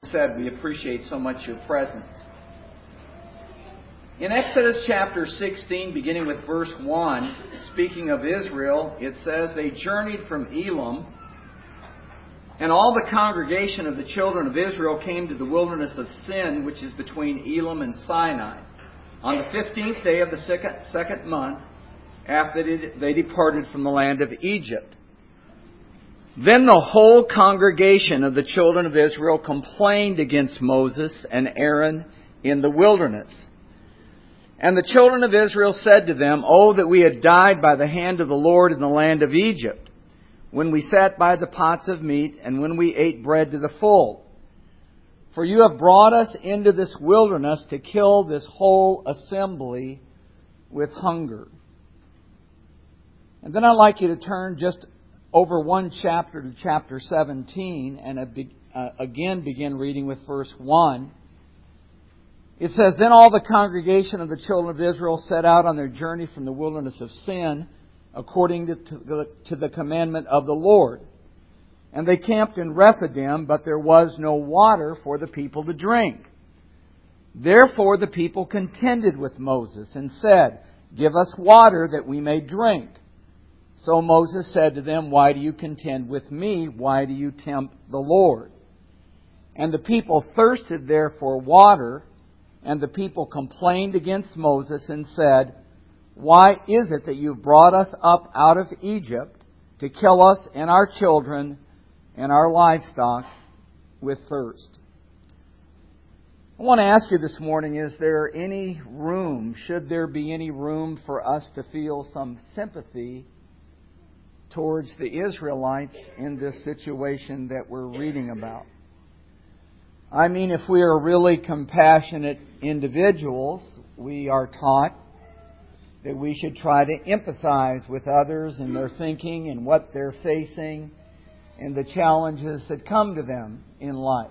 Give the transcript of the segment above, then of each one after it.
Said, we appreciate so much your presence. In Exodus chapter 16, beginning with verse 1, speaking of Israel, it says, "They journeyed from Elim, and all the congregation of the children of Israel came to the wilderness of Sin, which is between Elim and Sinai, on the 15th day of the second month, after they departed from the land of Egypt. Then the whole congregation of the children of Israel complained against Moses and Aaron in the wilderness. And the children of Israel said to them, 'Oh, that we had died by the hand of the Lord in the land of Egypt, when we sat by the pots of meat, and when we ate bread to the full. For you have brought us into this wilderness to kill this whole assembly with hunger.'" And then I'd like you to turn just over one chapter to chapter 17 and again begin reading with verse 1. It says, "Then all the congregation of the children of Israel set out on their journey from the wilderness of Sin, according to the commandment of the Lord. And they camped in Rephidim, but there was no water for the people to drink. Therefore the people contended with Moses and said, 'Give us water that we may drink.' So Moses said to them, 'Why do you contend with me? Why do you tempt the Lord?' And the people thirsted there for water, and the people complained against Moses and said, 'Why is it that you have brought us up out of Egypt to kill us and our children and our livestock with thirst?'" I want to ask you this morning, is there any room, should there be any room for us to feel some sympathy towards the Israelites in this situation that we're reading about? I mean, if we are really compassionate individuals, we are taught that we should try to empathize with others in their thinking and what they're facing and the challenges that come to them in life.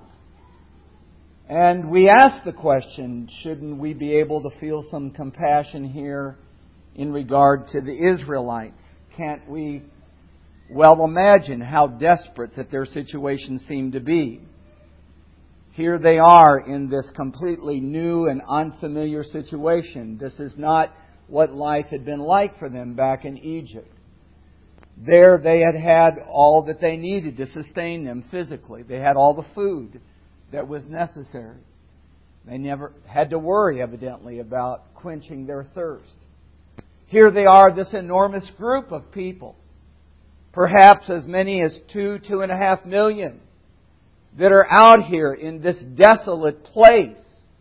And we ask the question, shouldn't we be able to feel some compassion here in regard to the Israelites? Can't we well imagine how desperate that their situation seemed to be? Here they are in this completely new and unfamiliar situation. This is not what life had been like for them back in Egypt. There they had had all that they needed to sustain them physically. They had all the food that was necessary. They never had to worry, evidently, about quenching their thirst. Here they are, this enormous group of people, perhaps as many as 2.5 million, that are out here in this desolate place.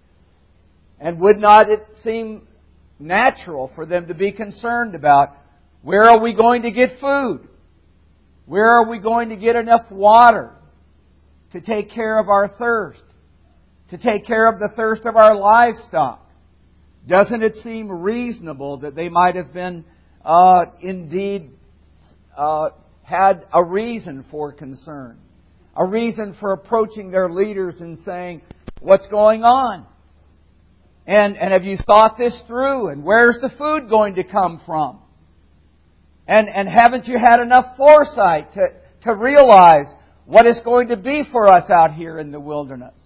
And would not it seem natural for them to be concerned about, where are we going to get food? Where are we going to get enough water to take care of our thirst? To take care of the thirst of our livestock? Doesn't it seem reasonable that they might have been indeed had a reason for concern? A reason for approaching their leaders and saying, "What's going on? And have you thought this through? And where's the food going to come from? And haven't you had enough foresight to realize what it's going to be for us out here in the wilderness?"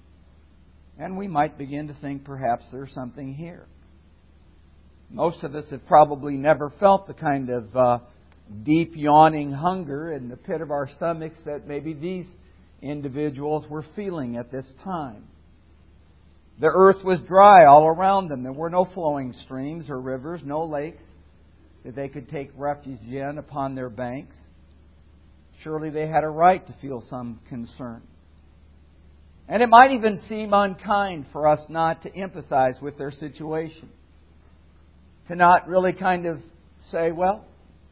And we might begin to think perhaps there's something here. Most of us have probably never felt the kind of deep yawning hunger in the pit of our stomachs that maybe these individuals were feeling at this time. The earth was dry all around them. There were no flowing streams or rivers, no lakes that they could take refuge in upon their banks. Surely they had a right to feel some concern. And it might even seem unkind for us not to empathize with their situation. To not really kind of say, well,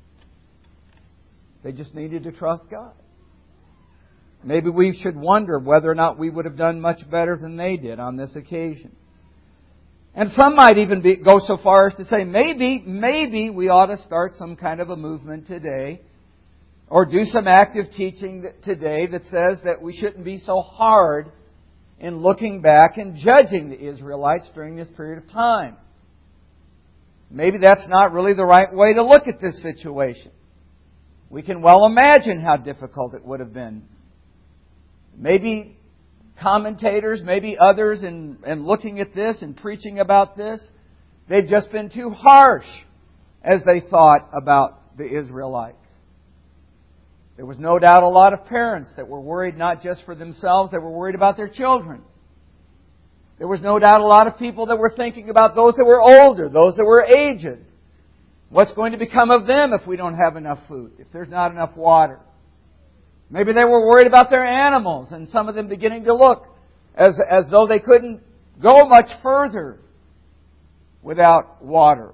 they just needed to trust God. Maybe we should wonder whether or not we would have done much better than they did on this occasion. And some might even go so far as to say, maybe we ought to start some kind of a movement today, or do some active teaching today that says that we shouldn't be so hard in looking back and judging the Israelites during this period of time. Maybe that's not really the right way to look at this situation. We can well imagine how difficult it would have been. Maybe commentators, maybe others, in looking at this and preaching about this, they've just been too harsh as they thought about the Israelites. There was no doubt a lot of parents that were worried not just for themselves, they were worried about their children. There was no doubt a lot of people that were thinking about those that were older, those that were aged. What's going to become of them if we don't have enough food, if there's not enough water? Maybe they were worried about their animals, and some of them beginning to look as though they couldn't go much further without water.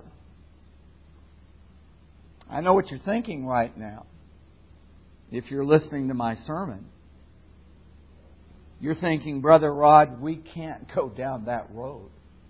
I know what you're thinking right now. If you're listening to my sermon, you're thinking, Brother Rod, we can't go down that road.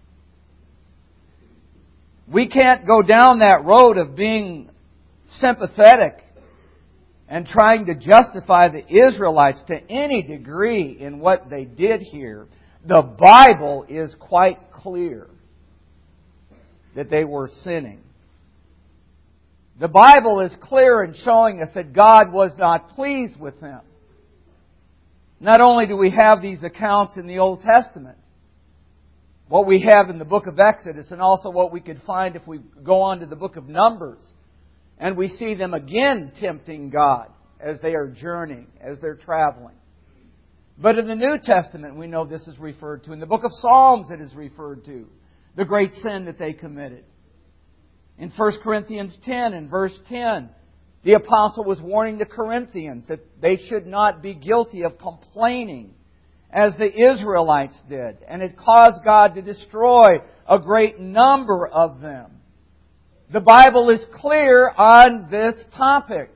We can't go down that road of being sympathetic and trying to justify the Israelites to any degree in what they did here. The Bible is quite clear that they were sinning. The Bible is clear in showing us that God was not pleased with them. Not only do we have these accounts in the Old Testament, what we have in the book of Exodus, and also what we could find if we go on to the book of Numbers, and we see them again tempting God as they are journeying, as they're traveling. But in the New Testament, we know this is referred to. In the book of Psalms, it is referred to. The great sin that they committed. In 1 Corinthians 10 and verse 10, the apostle was warning the Corinthians that they should not be guilty of complaining as the Israelites did. And it caused God to destroy a great number of them. The Bible is clear on this topic.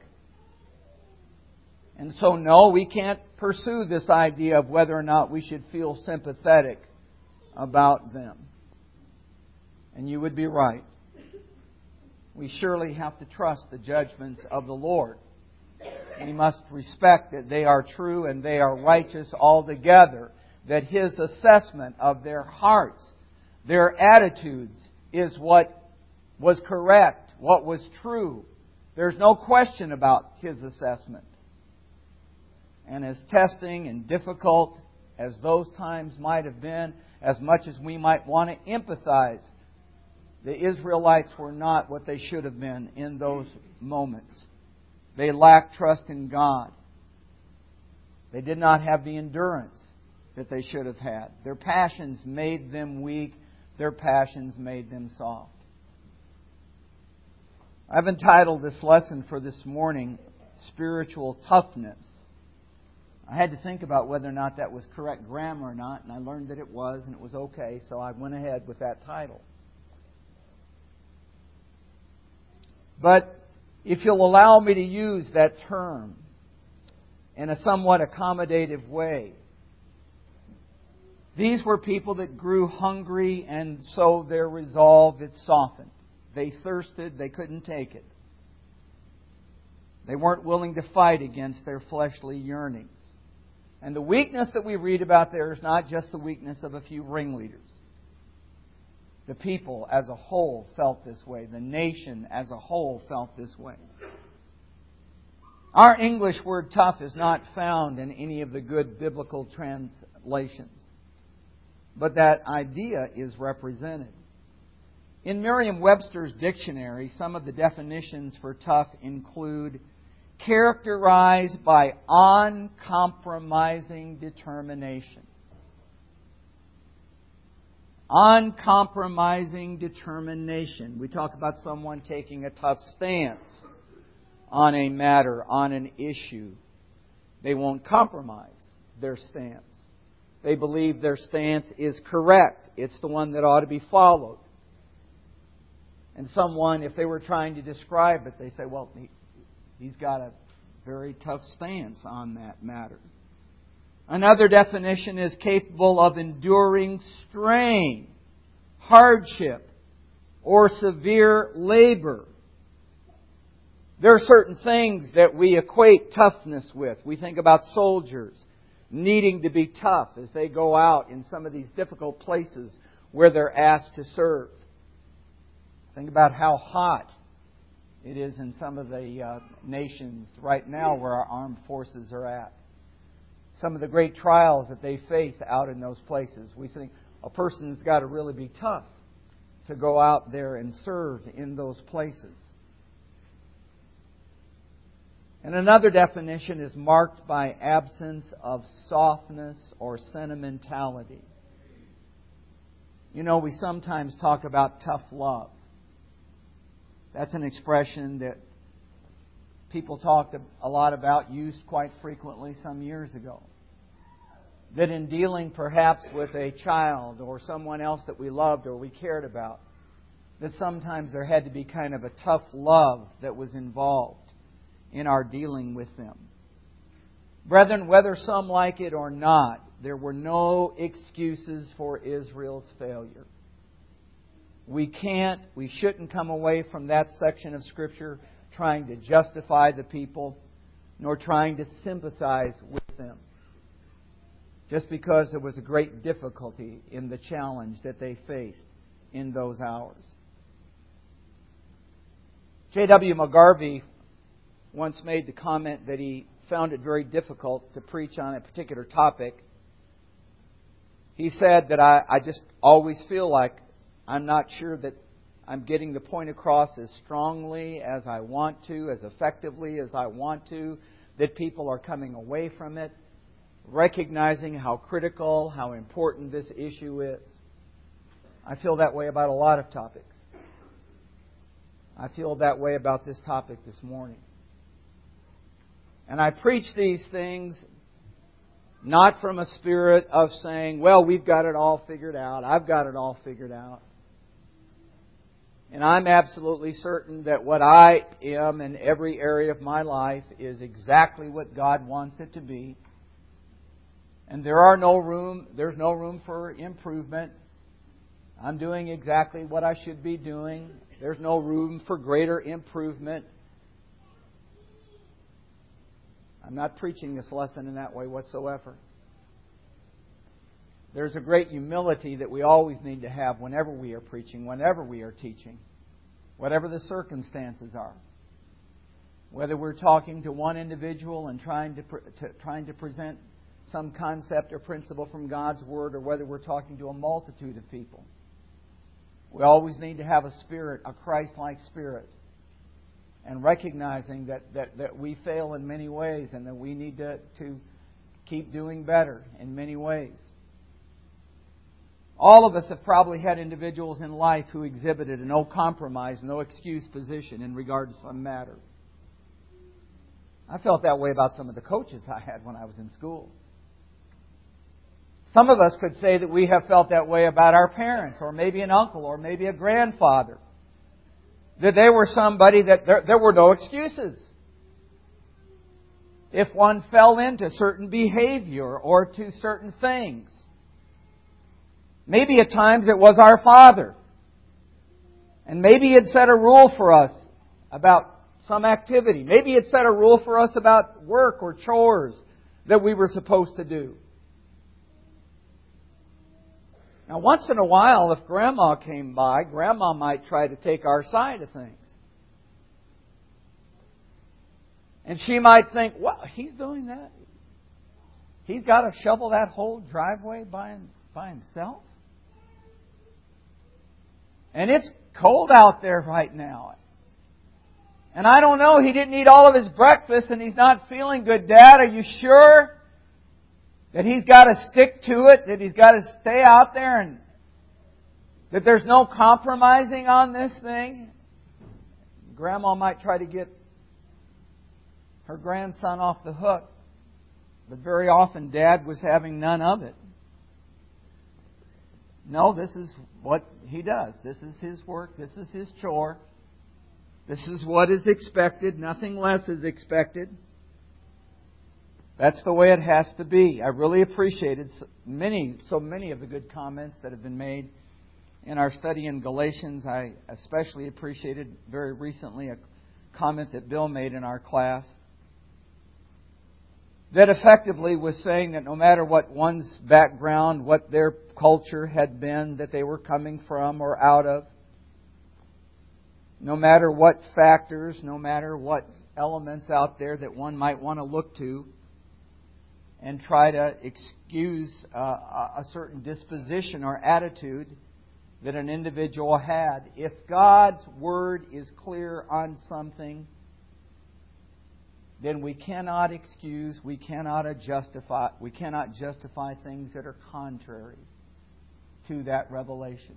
And so no, we can't pursue this idea of whether or not we should feel sympathetic about them. And you would be right. We surely have to trust the judgments of the Lord. We must respect that they are true and they are righteous altogether. That His assessment of their hearts, their attitudes, is what was correct, what was true. There's no question about His assessment. And as testing and difficult as those times might have been, as much as we might want to empathize, the Israelites were not what they should have been in those moments. They lacked trust in God. They did not have the endurance that they should have had. Their passions made them weak. Their passions made them soft. I've entitled this lesson for this morning, Spiritual Toughness. I had to think about whether or not that was correct grammar or not, and I learned that it was, and it was okay, so I went ahead with that title. But if you'll allow me to use that term in a somewhat accommodative way, these were people that grew hungry, and so their resolve, it softened. They thirsted, they couldn't take it. They weren't willing to fight against their fleshly yearnings. And the weakness that we read about there is not just the weakness of a few ringleaders. The people as a whole felt this way. The nation as a whole felt this way. Our English word tough is not found in any of the good biblical translations. But that idea is represented. In Merriam-Webster's dictionary, some of the definitions for tough include characterized by uncompromising determination. Uncompromising determination. We talk about someone taking a tough stance on a matter, on an issue. They won't compromise their stance. They believe their stance is correct. It's the one that ought to be followed. And someone, if they were trying to describe it, they say, well, he's got a very tough stance on that matter. Another definition is capable of enduring strain, hardship, or severe labor. There are certain things that we equate toughness with. We think about soldiers needing to be tough as they go out in some of these difficult places where they're asked to serve. Think about how hot it is in some of the nations right now where our armed forces are at. some of the great trials that they face out in those places. We think a person's got to really be tough to go out there and serve in those places. And another definition is marked by absence of softness or sentimentality. You know, we sometimes talk about tough love. That's an expression that people talked a lot about, used quite frequently some years ago. That in dealing perhaps with a child or someone else that we loved or we cared about, that sometimes there had to be kind of a tough love that was involved in our dealing with them. Brethren, whether some like it or not, there were no excuses for Israel's failure. We shouldn't come away from that section of Scripture trying to justify the people, nor trying to sympathize with them. Just because there was a great difficulty in the challenge that they faced in those hours. J.W. McGarvey once made the comment that he found it very difficult to preach on a particular topic. He said that I just always feel like I'm not sure that I'm getting the point across as strongly as I want to, as effectively as I want to, that people are coming away from it, recognizing how critical, how important this issue is. I feel that way about a lot of topics. I feel that way about this topic this morning. And I preach these things not from a spirit of saying, well, we've got it all figured out. I've got it all figured out. And I'm absolutely certain that what I am in every area of my life is exactly what God wants it to be. And there's no room for improvement. I'm doing exactly what I should be doing. There's no room for greater improvement. I'm not preaching this lesson in that way whatsoever. There's a great humility that we always need to have whenever we are preaching, whenever we are teaching, whatever the circumstances are. Whether we're talking to one individual and trying to present some concept or principle from God's Word, or whether we're talking to a multitude of people. We always need to have a spirit, a Christ-like spirit, and recognizing that we fail in many ways and that we need to keep doing better in many ways. All of us have probably had individuals in life who exhibited a no compromise, no excuse position in regard to some matter. I felt that way about some of the coaches I had when I was in school. Some of us could say that we have felt that way about our parents, or maybe an uncle, or maybe a grandfather. That they were somebody that there were no excuses. If one fell into certain behavior or to certain things. Maybe at times it was our father. And maybe it set a rule for us about some activity. Maybe it set a rule for us about work or chores that we were supposed to do. Now, once in a while, if Grandma came by, Grandma might try to take our side of things. And she might think, well, he's doing that. He's got to shovel that whole driveway by himself. And it's cold out there right now. And I don't know, he didn't eat all of his breakfast and he's not feeling good. Dad, are you sure that he's got to stick to it, that he's got to stay out there, and that there's no compromising on this thing? Grandma might try to get her grandson off the hook, but very often Dad was having none of it. No, this is what he does. This is his work. This is his chore. This is what is expected. Nothing less is expected. That's the way it has to be. I really appreciated so many of the good comments that have been made in our study in Galatians. I especially appreciated very recently a comment that Bill made in our class that effectively was saying that no matter what one's background, what their culture had been that they were coming from or out of, no matter what factors, no matter what elements out there that one might want to look to, and try to excuse a certain disposition or attitude that an individual had. If God's Word is clear on something, then we cannot excuse, we cannot justify things that are contrary to that revelation.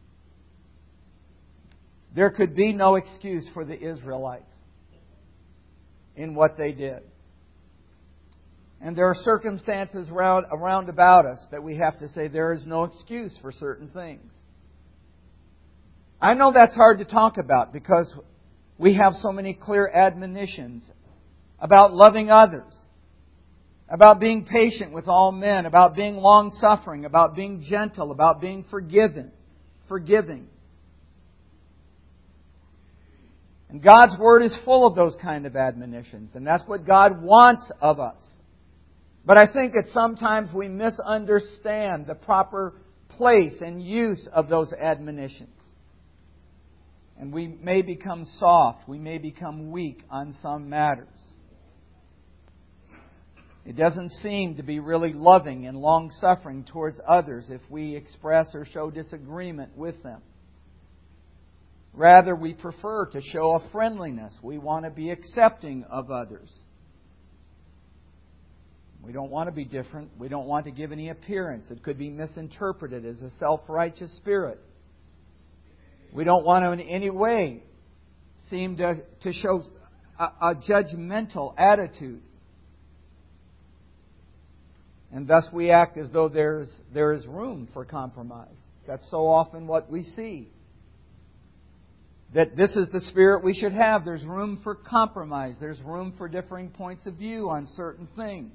There could be no excuse for the Israelites in what they did. And there are circumstances around about us that we have to say there is no excuse for certain things. I know that's hard to talk about because we have so many clear admonitions about loving others, about being patient with all men, about being long-suffering, about being gentle, about being forgiving. And God's Word is full of those kind of admonitions, and that's what God wants of us. But I think that sometimes we misunderstand the proper place and use of those admonitions. And we may become soft, we may become weak on some matters. It doesn't seem to be really loving and long-suffering towards others if we express or show disagreement with them. Rather, we prefer to show a friendliness. We want to be accepting of others. We don't want to be different. We don't want to give any appearance. It could be misinterpreted as a self-righteous spirit. We don't want to in any way seem to show a judgmental attitude. And thus we act as though there is room for compromise. That's so often what we see. That this is the spirit we should have. There's room for compromise. There's room for differing points of view on certain things.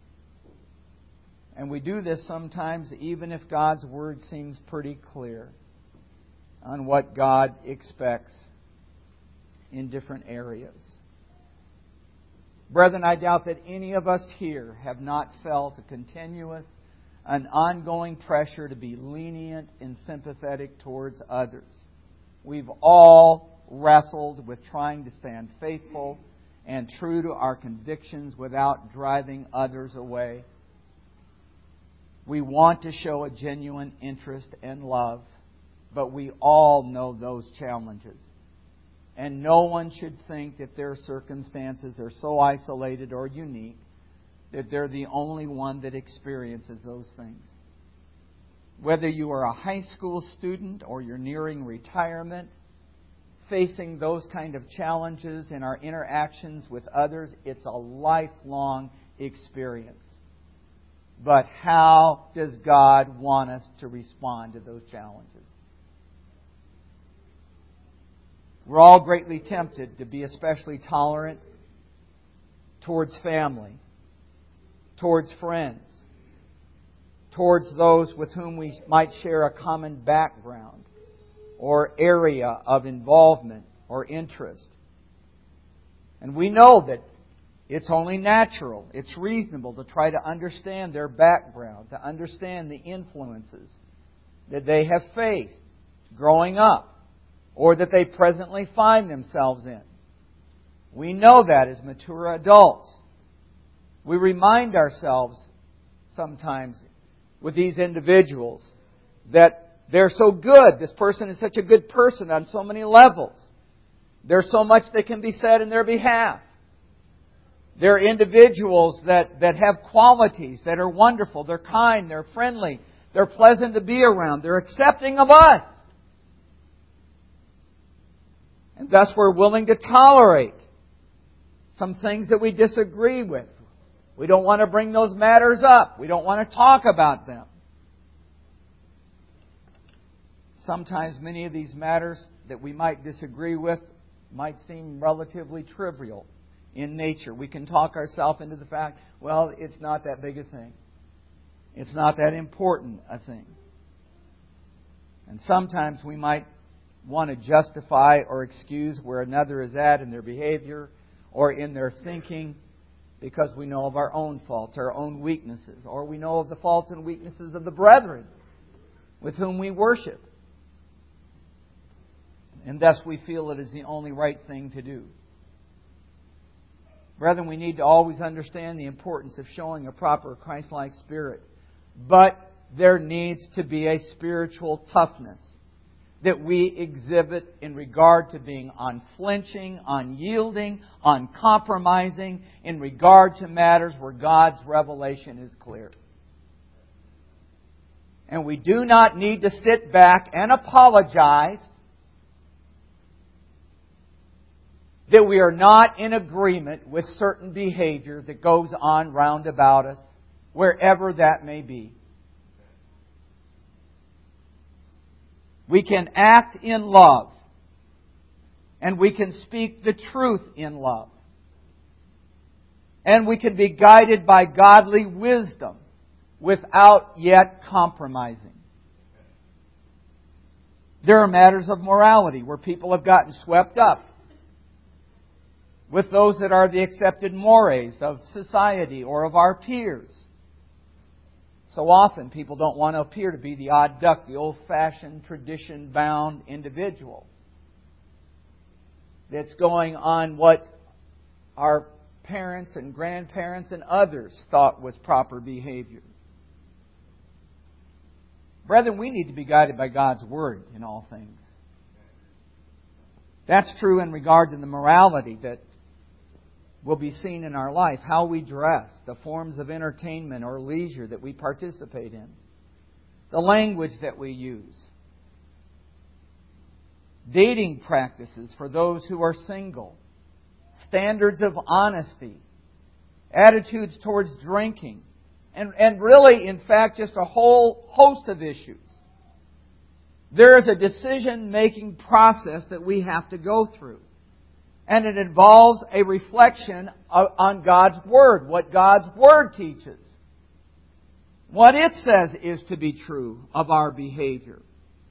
And we do this sometimes even if God's Word seems pretty clear on what God expects in different areas. Brethren, I doubt that any of us here have not felt a continuous, an ongoing pressure to be lenient and sympathetic towards others. We've all wrestled with trying to stand faithful and true to our convictions without driving others away. We want to show a genuine interest and love, but we all know those challenges. And no one should think that their circumstances are so isolated or unique that they're the only one that experiences those things. Whether you are a high school student or you're nearing retirement, facing those kind of challenges in our interactions with others, it's a lifelong experience. But how does God want us to respond to those challenges? We're all greatly tempted to be especially tolerant towards family, towards friends, towards those with whom we might share a common background or area of involvement or interest. And we know that it's only natural, it's reasonable to try to understand their background, to understand the influences that they have faced growing up or that they presently find themselves in. We know that as mature adults. We remind ourselves sometimes with these individuals that they're so good. This person is such a good person on so many levels. There's so much that can be said in their behalf. They're individuals that have qualities that are wonderful. They're kind, they're friendly, they're pleasant to be around, they're accepting of us. And thus we're willing to tolerate some things that we disagree with. We don't want to bring those matters up. We don't want to talk about them. Sometimes many of these matters that we might disagree with might seem relatively trivial in nature. We can talk ourselves into the fact, well, it's not that big a thing. It's not that important a thing. And sometimes we might want to justify or excuse where another is at in their behavior or in their thinking because we know of our own faults, our own weaknesses, or we know of the faults and weaknesses of the brethren with whom we worship. And thus we feel it is the only right thing to do. Brethren, we need to always understand the importance of showing a proper Christ-like spirit. But there needs to be a spiritual toughness that we exhibit in regard to being unflinching, unyielding, uncompromising, in regard to matters where God's revelation is clear. And we do not need to sit back and apologize that we are not in agreement with certain behavior that goes on round about us, wherever that may be. We can act in love, and we can speak the truth in love. And we can be guided by godly wisdom without yet compromising. There are matters of morality where people have gotten swept up with those that are the accepted mores of society or of our peers. So often people don't want to appear to be the odd duck, the old-fashioned, tradition-bound individual that's going on what our parents and grandparents and others thought was proper behavior. Brethren, we need to be guided by God's Word in all things. That's true in regard to the morality that will be seen in our life, how we dress, the forms of entertainment or leisure that we participate in, the language that we use, dating practices for those who are single, standards of honesty, attitudes towards drinking, and really, in fact, just a whole host of issues. There is a decision-making process that we have to go through. And it involves a reflection on God's Word, what God's Word teaches, what it says is to be true of our behavior.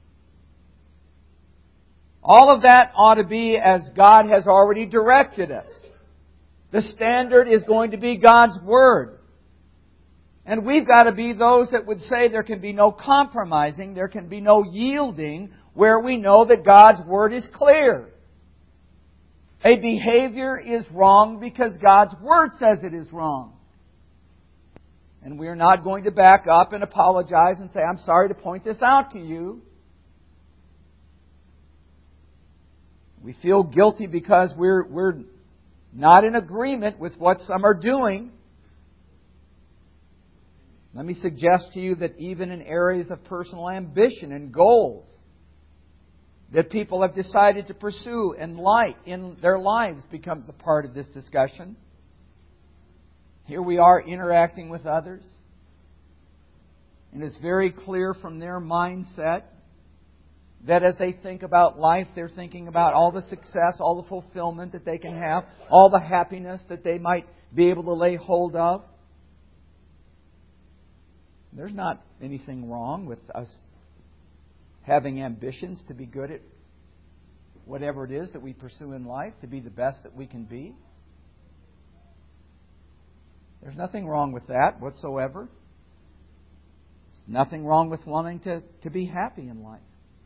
All of that ought to be as God has already directed us. The standard is going to be God's Word. And we've got to be those that would say there can be no compromising, there can be no yielding, where we know that God's Word is clear. A behavior is wrong because God's Word says it is wrong. And we are not going to back up and apologize and say, I'm sorry to point this out to you. We feel guilty because we're not in agreement with what some are doing. Let me suggest to you that even in areas of personal ambition and goals that people have decided to pursue and light in their lives becomes a part of this discussion. Here we are interacting with others. And it's very clear from their mindset that as they think about life, they're thinking about all the success, all the fulfillment that they can have, all the happiness that they might be able to lay hold of. There's not anything wrong with us having ambitions to be good at whatever it is that we pursue in life, to be the best that we can be. There's nothing wrong with that whatsoever. There's nothing wrong with wanting to be happy in life.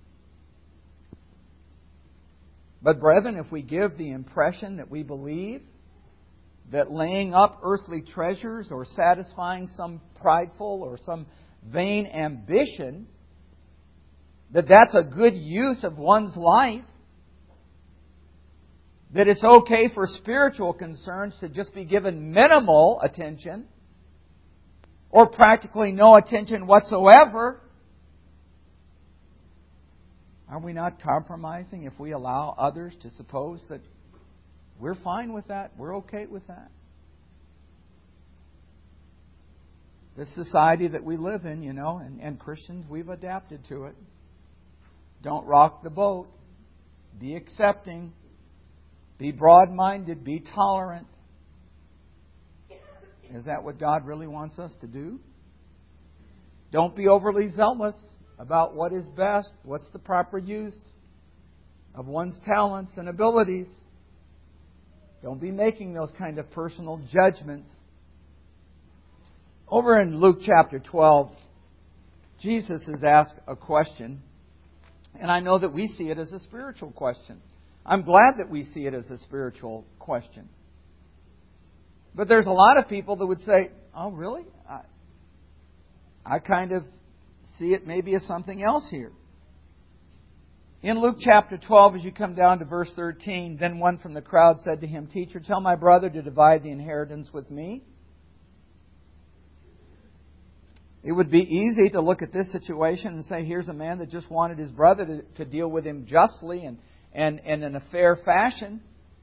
But brethren, if we give the impression that we believe that laying up earthly treasures or satisfying some prideful or some vain ambition, that's a good use of one's life, that it's okay for spiritual concerns to just be given minimal attention or practically no attention whatsoever, are we not compromising if we allow others to suppose that we're fine with that, we're okay with that? This society that we live in, and Christians, we've adapted to it. Don't rock the boat. Be accepting. Be broad-minded. Be tolerant. Is that what God really wants us to do? Don't be overly zealous about what is best, what's the proper use of one's talents and abilities. Don't be making those kind of personal judgments. Over in Luke chapter 12, Jesus is asked a question. And I know that we see it as a spiritual question. I'm glad that we see it as a spiritual question. But there's a lot of people that would say, oh, really? I kind of see it maybe as something else here. In Luke chapter 12, as you come down to verse 13, then one from the crowd said to him, Teacher, tell my brother to divide the inheritance with me. It would be easy to look at this situation and say, here's a man that just wanted his brother to deal with him justly and in a fair fashion.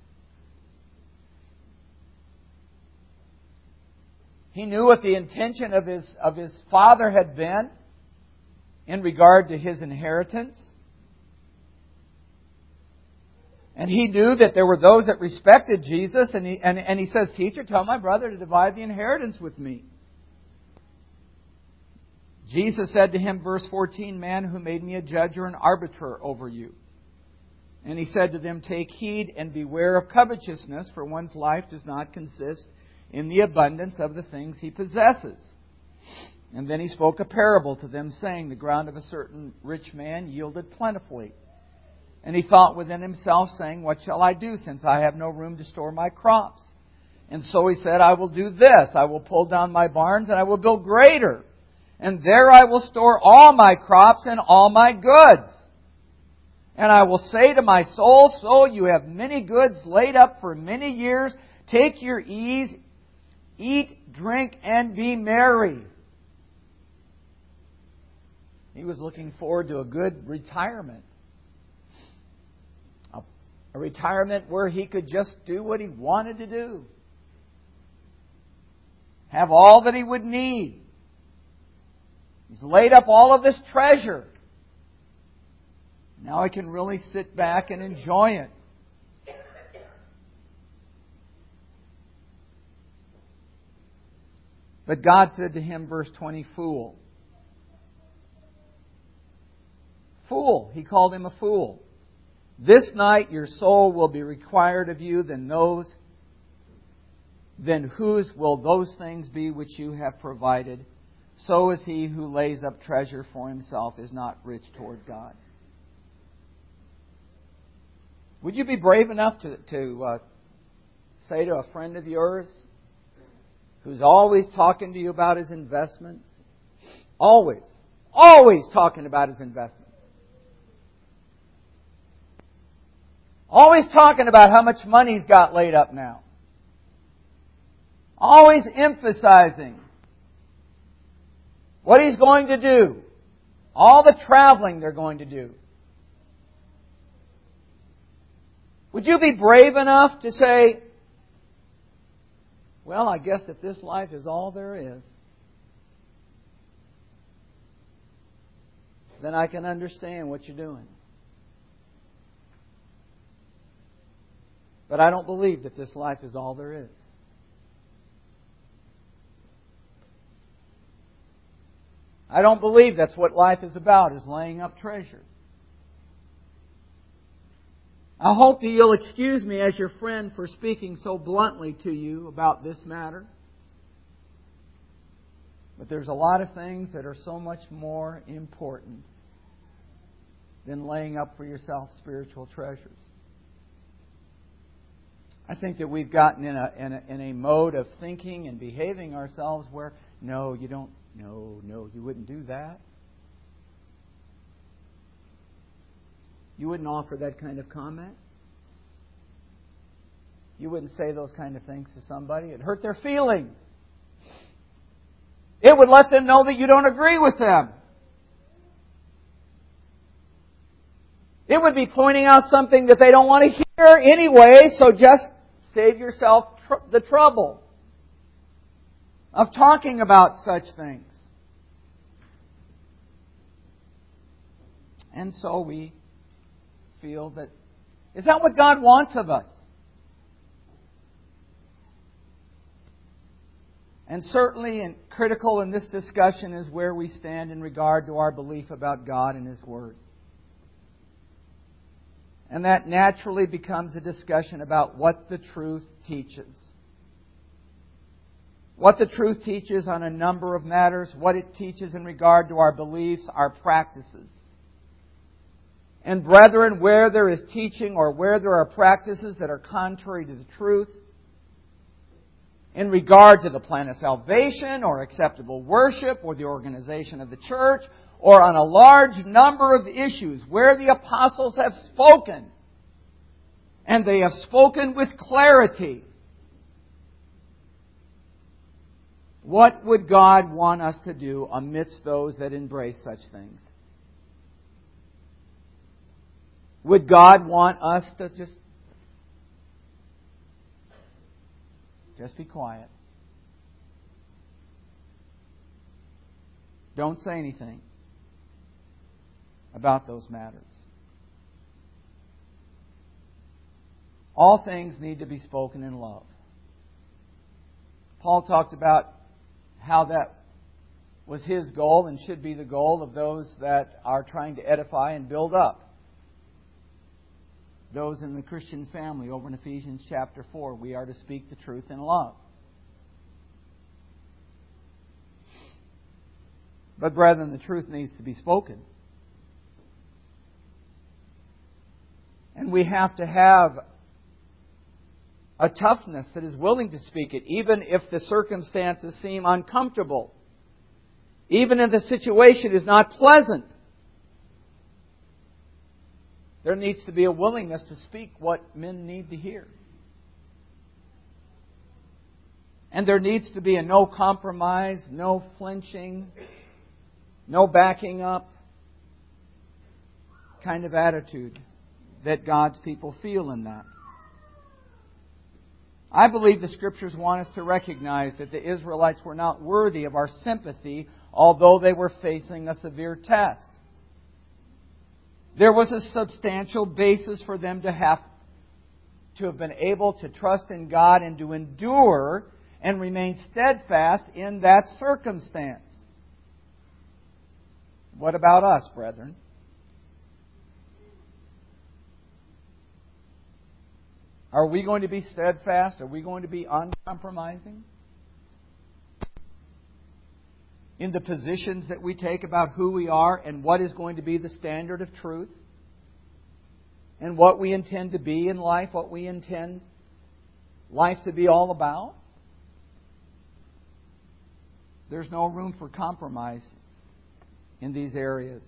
He knew what the intention of his father had been in regard to his inheritance. And he knew that there were those that respected Jesus. And he says, Teacher, tell my brother to divide the inheritance with me. Jesus said to him, verse 14, Man, who made me a judge or an arbiter over you? And he said to them, Take heed and beware of covetousness, for one's life does not consist in the abundance of the things he possesses. And then he spoke a parable to them, saying, The ground of a certain rich man yielded plentifully. And he thought within himself, saying, What shall I do, since I have no room to store my crops? And so he said, I will do this. I will pull down my barns, and I will build greater. And there I will store all my crops and all my goods. And I will say to my soul, Soul, you have many goods laid up for many years. Take your ease, eat, drink, and be merry. He was looking forward to a good retirement. A retirement where he could just do what he wanted to do. Have all that he would need. He's laid up all of this treasure. Now I can really sit back and enjoy it. But God said to him, verse 20, Fool. Fool. He called him a fool. This night your soul will be required of you, then whose will those things be which you have provided? So is he who lays up treasure for himself is not rich toward God. Would you be brave enough to say to a friend of yours who's always talking to you about his investments? Always talking about his investments. Always talking about how much money he's got laid up now. Always emphasizing what he's going to do. All the traveling they're going to do. Would you be brave enough to say, well, I guess if this life is all there is, then I can understand what you're doing. But I don't believe that this life is all there is. I don't believe that's what life is about, is laying up treasure. I hope that you'll excuse me as your friend for speaking so bluntly to you about this matter. But there's a lot of things that are so much more important than laying up for yourself spiritual treasures. I think that we've gotten in a mode of thinking and behaving ourselves where, no, you wouldn't do that. You wouldn't offer that kind of comment. You wouldn't say those kind of things to somebody. It'd hurt their feelings. It would let them know that you don't agree with them. It would be pointing out something that they don't want to hear anyway, so just save yourself the trouble of talking about such things. And so we feel that, is that what God wants of us? And certainly critical in this discussion is where we stand in regard to our belief about God and His Word. And that naturally becomes a discussion about what the truth teaches. What the truth teaches on a number of matters, what it teaches in regard to our beliefs, our practices. And brethren, where there is teaching or where there are practices that are contrary to the truth, in regard to the plan of salvation or acceptable worship or the organization of the church or on a large number of issues where the apostles have spoken, and they have spoken with clarity. What would God want us to do amidst those that embrace such things? Would God want us to just be quiet? Don't say anything about those matters. All things need to be spoken in love. Paul talked about how that was his goal and should be the goal of those that are trying to edify and build up those in the Christian family. Over in Ephesians chapter 4, we are to speak the truth in love. But brethren, the truth needs to be spoken. And we have to have a toughness that is willing to speak it, even if the circumstances seem uncomfortable. Even if the situation is not pleasant. There needs to be a willingness to speak what men need to hear. And there needs to be a no compromise, no flinching, no backing up kind of attitude that God's people feel in that. I believe the Scriptures want us to recognize that the Israelites were not worthy of our sympathy, although they were facing a severe test. There was a substantial basis for them to have been able to trust in God and to endure and remain steadfast in that circumstance. What about us, brethren? Are we going to be steadfast? Are we going to be uncompromising in the positions that we take about who we are and what is going to be the standard of truth and what we intend to be in life, what we intend life to be all about? There's no room for compromise in these areas.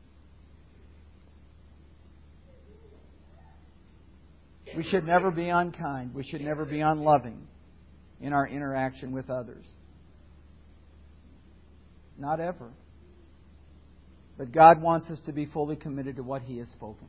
We should never be unkind. We should never be unloving in our interaction with others. Not ever. But God wants us to be fully committed to what He has spoken.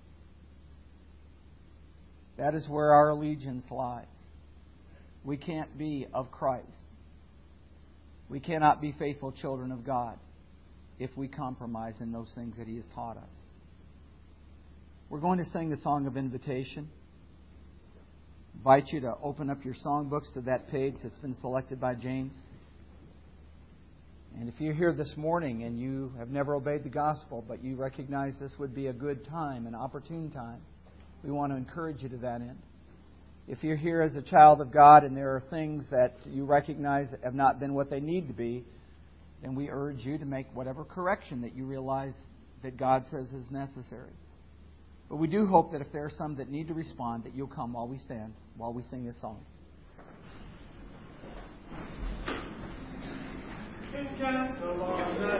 That is where our allegiance lies. We can't be of Christ. We cannot be faithful children of God if we compromise in those things that He has taught us. We're going to sing a song of invitation. I invite you to open up your songbooks to that page that's been selected by James. And if you're here this morning and you have never obeyed the gospel, but you recognize this would be a good time, an opportune time, we want to encourage you to that end. If you're here as a child of God and there are things that you recognize have not been what they need to be, then we urge you to make whatever correction that you realize that God says is necessary. But we do hope that if there are some that need to respond, that you'll come while we stand, while we sing this song.